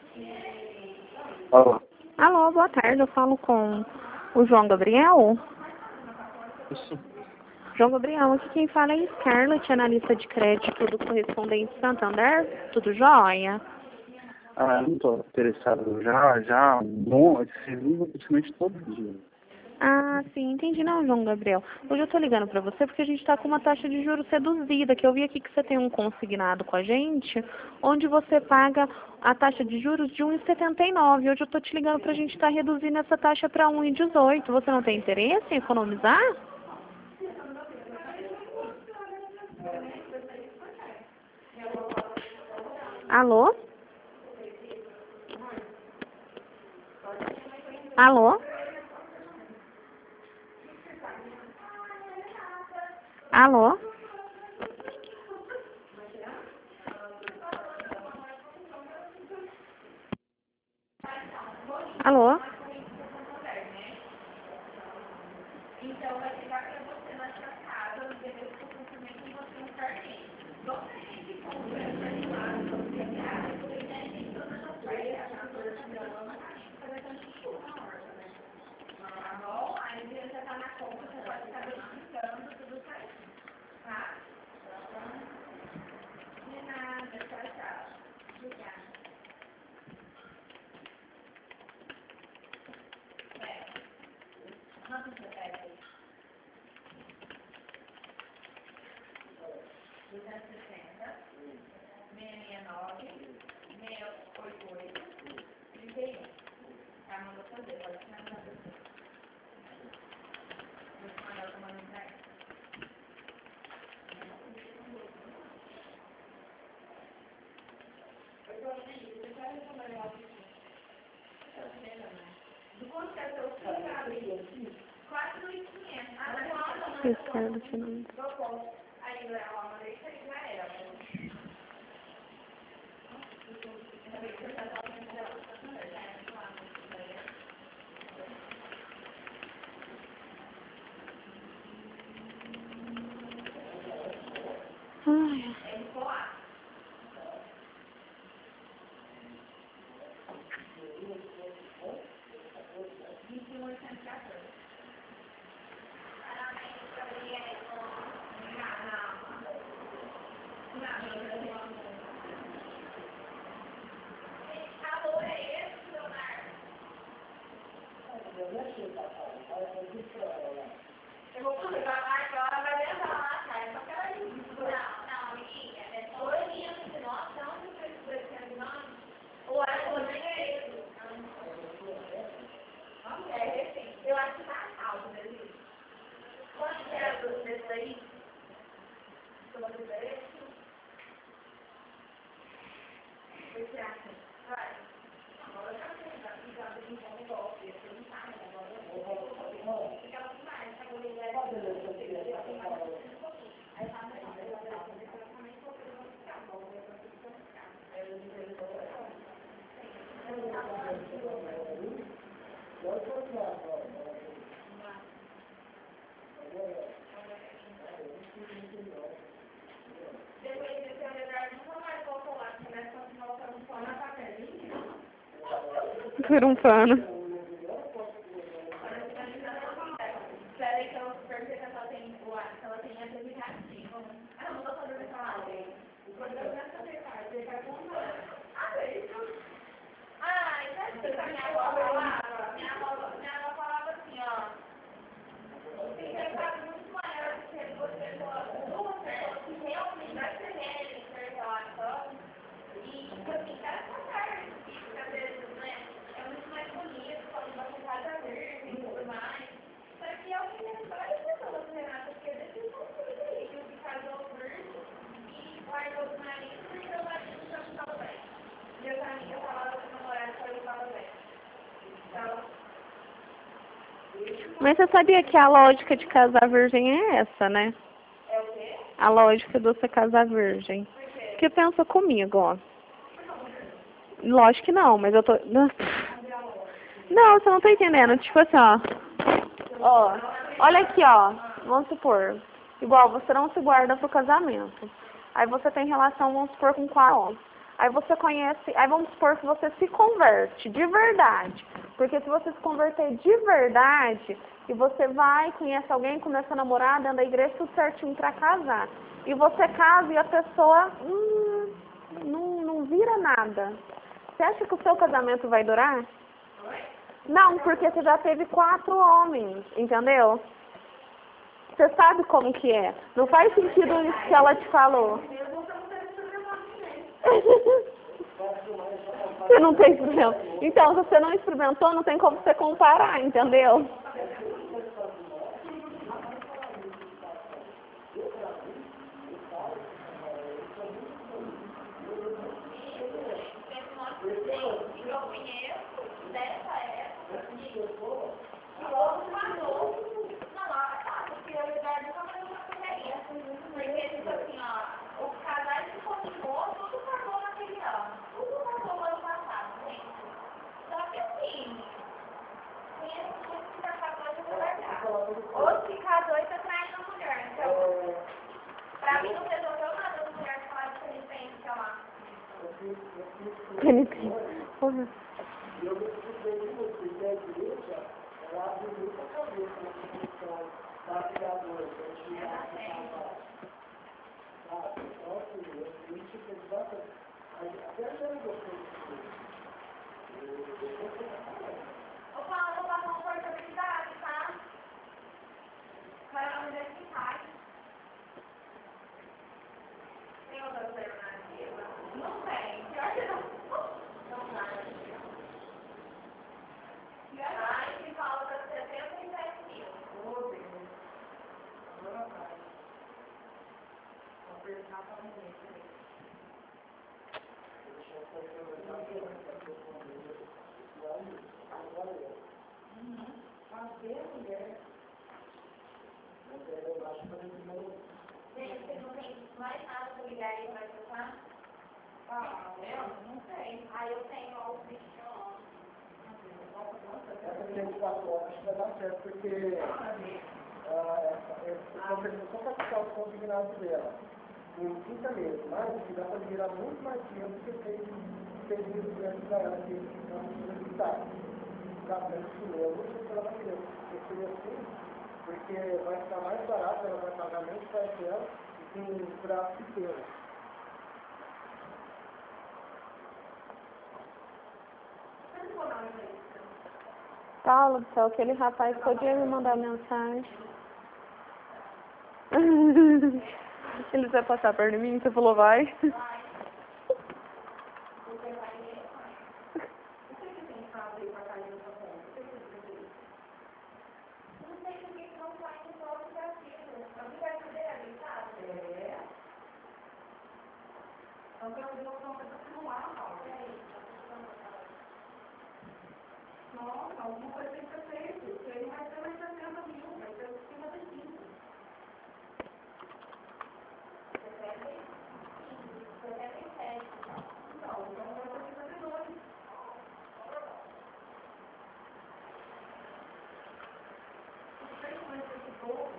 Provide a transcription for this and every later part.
Alô? Alô, boa tarde. Eu falo com o João Gabriel. Isso. João Gabriel, aqui quem fala é Scarlett, analista de crédito do Correspondente Santander. Tudo jóia? Ah, não estou interessado. Já, bom, esse livro praticamente todo dia. Ah, sim, entendi. Não, João Gabriel. Hoje eu tô ligando pra você porque a gente tá com uma taxa de juros reduzida, que eu vi aqui que você tem um consignado com a gente, onde você paga a taxa de juros de 1,79. Hoje eu tô te ligando pra gente estar reduzindo essa taxa pra 1,18. Você não tem interesse em economizar? Alô? Alô? Alô? Alô? Scarlett, não. Ai. Por um pano. Mas você sabia que a lógica de casar virgem é essa, né? A lógica de você casar virgem. Porque pensa comigo, ó. Lógico que não, mas eu tô... Não, você não tá entendendo. Tipo assim, ó. Ó, olha aqui, ó. Vamos supor. Igual, você não se guarda pro casamento. Aí você tem relação, vamos supor, com 4 homens. Aí você conhece, aí vamos supor que você se converte de verdade. Porque se você se converter de verdade, e você vai, conhece alguém, começa a namorar, dentro da igreja, tudo certinho pra casar. E você casa e a pessoa não vira nada. Você acha que o seu casamento vai durar? Não, porque você já teve 4 homens, entendeu? Você sabe como que é. Não faz sentido isso que ela te falou. Você não tem problema. Então, se você não experimentou, não tem como você comparar, entendeu? Ou se casou e tá traindo a mulher. Então, pra mim não resolveu nada a mulher falar de penitência lá. Penitência. Porra. Eu me estudei muito, porque a igreja, ela abre muita cabeça na questão da criadora, da entidade, sabe? Então, assim, a gente fez bastante. Até a gente gostou disso. Ô, Paulo, eu vou passar uma portabilidade, tá? Para onde é que faz? Tem outra alternativa? Não tem. Pior que não. Não dá. Ai, que falta 77 mil. Ô, Deus. Agora vai. Vou apertar para ninguém. Deixa eu fazer o fazer mulher. Eu acho que Gente, você não tem mais nada para ligar aí para trocar? Ah, eu não sei. Ah, eu tenho o bicho. essa 24 horas vai dar certo, porque eu só para ficar o consignado dela em 30 meses, mas que dá para virar muito mais dinheiro do que fez pedido grande para ela que não precisa visitar. Eu não sei se ela vai querer, eu seria assim, porque vai ficar mais barato, ela vai pagar menos parcela e com um prazo pequeno. Paulo do céu, aquele rapaz podia me mandar mensagem. Ele vai passar perto de mim? Você falou vai. Nossa, alguma coisa tem que ser feita. Ele vai ter mais 60 mil, vai ter acima de 5. Então vai ter 52. Não sei como é que esse povo.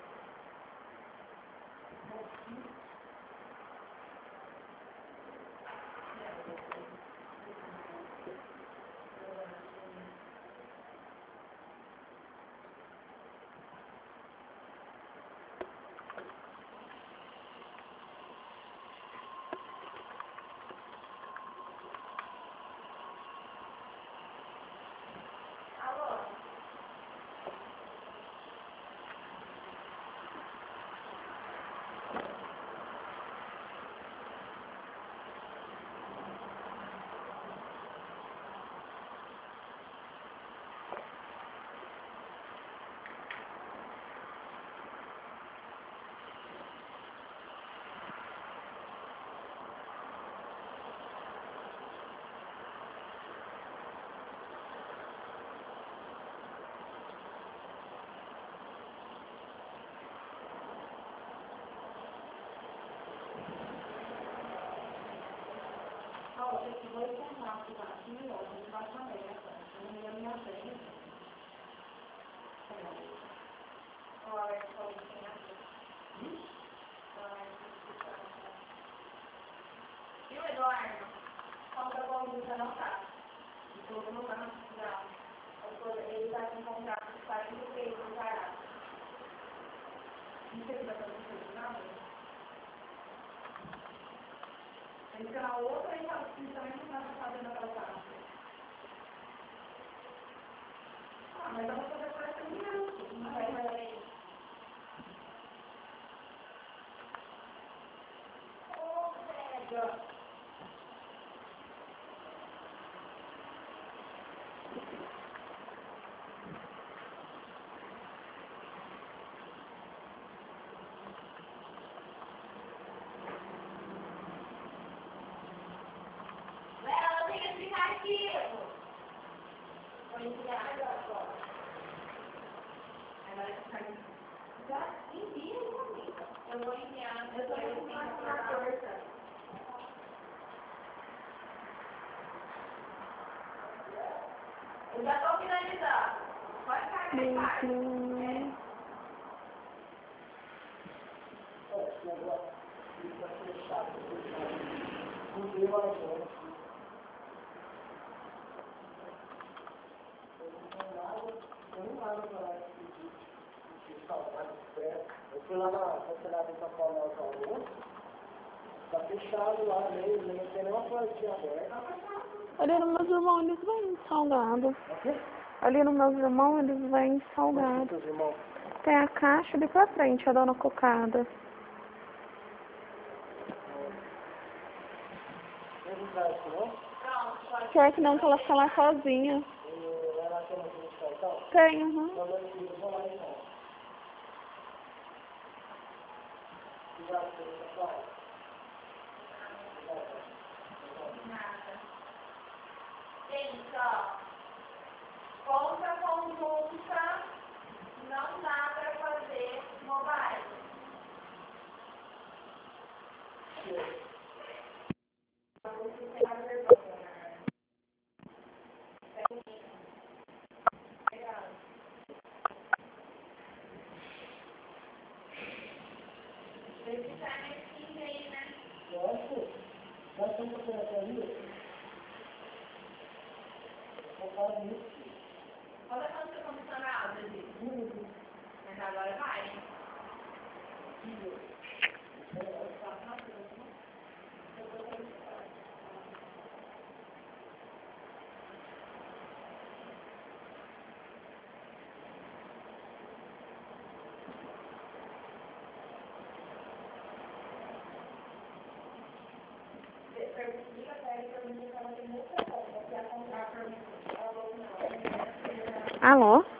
Esse vai formar o vacilo, a gente vai fazer essa. Não ia minha frente. Olha, só e o Eduardo? já não tá. Então, não tá. Ele está com um contrato de 46 no Pará. Não sei se vai fazer isso, nada. Ele fica na outra e também não está fazendo aquela parte. Ah, mas eu vou fazer 40 minutos. Não vai fazer isso. Ô, velho. Eu vou enviar, eu estou enviando na força. Eu já estou finalizando. Pode ficar mais tarde. Esse negócio fica fechado. Não deu a gente. Eu não nada para esse saudade de pé. Eu fui lá na cancelada em São Paulo, na Paulo. Tá fechado lá mesmo, não tem nenhuma portinha aberta. Ali nos meus irmãos, eles vêm salgado. O quê? Ali nos meus irmãos, eles vêm salgado. Seus irmãos? Tem a caixa ali pra frente, a dona Cocada. Não traz isso, não? Pior que não, que ela fica lá sozinha. E ela tem uma então? Tem, Então, meus filhos vão lá então. Obrigado pelo seu pai. Nada. Gente, ó. Conta conjunta não dá para fazer mobile. Nós estamos fazendo até ali. Eu falo isso. Olha quanto você condicional, David. Mas agora vai. Alô?